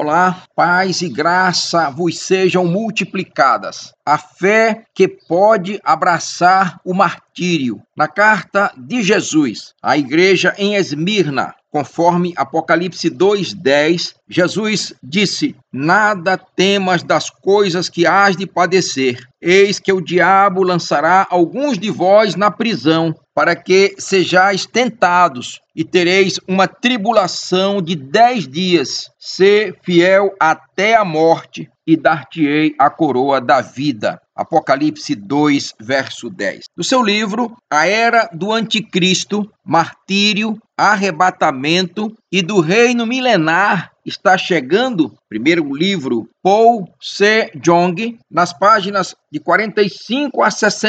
Olá, paz e graça vos sejam multiplicadas. A fé que pode abraçar o martírio. Na carta de Jesus à igreja em Esmirna, conforme Apocalipse 2:10, Jesus disse: "Nada temas das coisas que hás de padecer. Eis que o diabo lançará alguns de vós na prisão, para que sejais tentados, e tereis uma tribulação de 10 dias. Sê fiel até a morte, e dar-te-ei a coroa da vida." Apocalipse 2, verso 10. Do seu livro, A Era do Anticristo, Martírio, Arrebatamento e do Reino Milenar está chegando, primeiro livro, Paul C. Jong, nas páginas de 45 a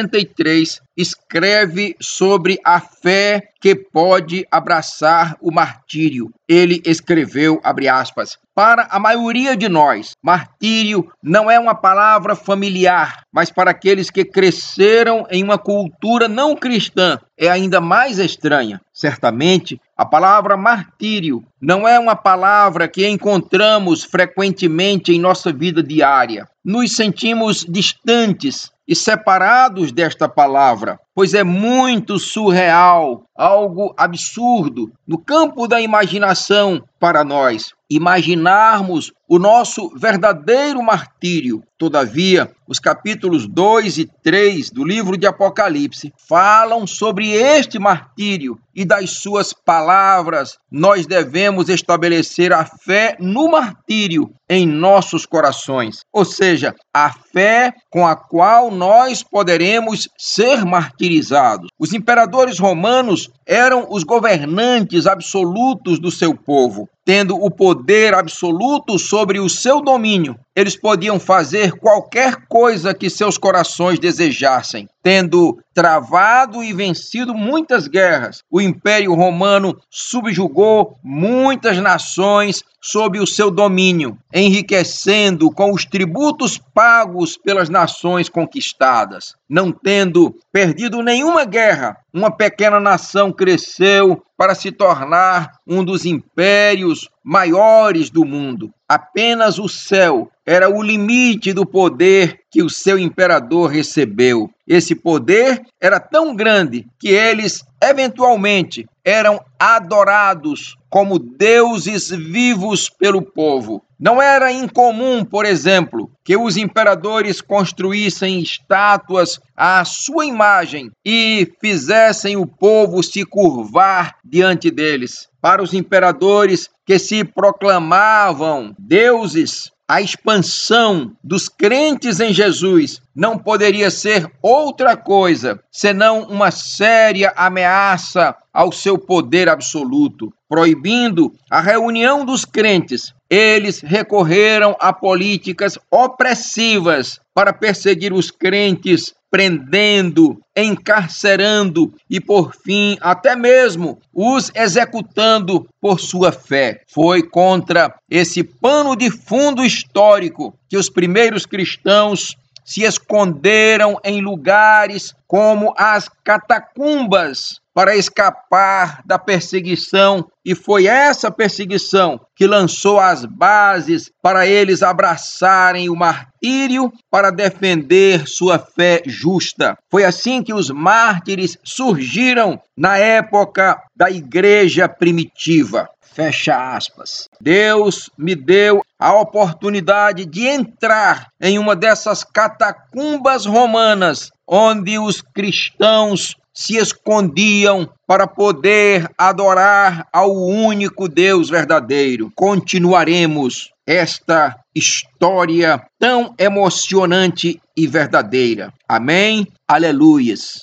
63, escreve sobre a fé que pode abraçar o martírio. Ele escreveu, abre aspas, "Para a maioria de nós, martírio não é uma palavra familiar, mas para aqueles que cresceram em uma cultura não cristã, é ainda mais estranha. Certamente, a palavra martírio não é uma palavra que encontramos frequentemente em nossa vida diária. Nos sentimos distantes e separados desta palavra, pois é muito surreal, algo absurdo, no campo da imaginação para nós, imaginarmos o nosso verdadeiro martírio. Todavia, os capítulos 2 e 3 do livro de Apocalipse falam sobre este martírio e das suas palavras nós devemos estabelecer a fé no martírio em nossos corações, ou seja, a fé com a qual nós poderemos ser martirizados. Os imperadores romanos eram os governantes absolutos do seu povo, tendo o poder absoluto sobre o seu domínio. Eles podiam fazer qualquer coisa que seus corações desejassem. Tendo travado e vencido muitas guerras, o Império Romano subjugou muitas nações sob o seu domínio, enriquecendo com os tributos pagos pelas nações conquistadas. Não tendo perdido nenhuma guerra, uma pequena nação cresceu para se tornar um dos impérios maiores do mundo. Apenas o céu era o limite do poder que o seu imperador recebeu. Esse poder era tão grande que eles, eventualmente, eram adorados como deuses vivos pelo povo. Não era incomum, por exemplo, que os imperadores construíssem estátuas à sua imagem e fizessem o povo se curvar diante deles. Para os imperadores que se proclamavam deuses, a expansão dos crentes em Jesus não poderia ser outra coisa senão uma séria ameaça ao seu poder absoluto. Proibindo a reunião dos crentes, eles recorreram a políticas opressivas para perseguir os crentes, prendendo, encarcerando e, por fim, até mesmo os executando por sua fé. Foi contra esse pano de fundo histórico que os primeiros cristãos se esconderam em lugares como as catacumbas para escapar da perseguição, e foi essa perseguição que lançou as bases para eles abraçarem o martírio para defender sua fé justa. Foi assim que os mártires surgiram na época da igreja primitiva. Fecha aspas. Deus me deu a oportunidade de entrar em uma dessas catacumbas romanas, onde os cristãos se escondiam para poder adorar ao único Deus verdadeiro. Continuaremos esta história tão emocionante e verdadeira. Amém? Aleluias.